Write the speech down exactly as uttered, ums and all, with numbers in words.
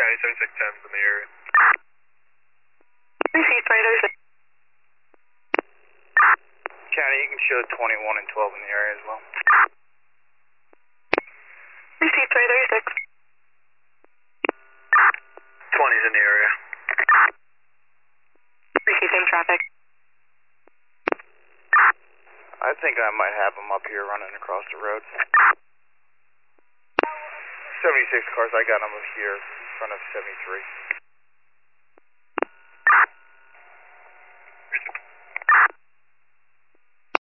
County, seventy-six ten's in the area. Receive twenty thirty-six. County, you can show twenty-one and twelve in the area as well. Receive twenty thirty-six. twenty's in the area. Receive same traffic. I think I might have them up here running across the road. seventy-six cars, I got them up here in front of seventy-three.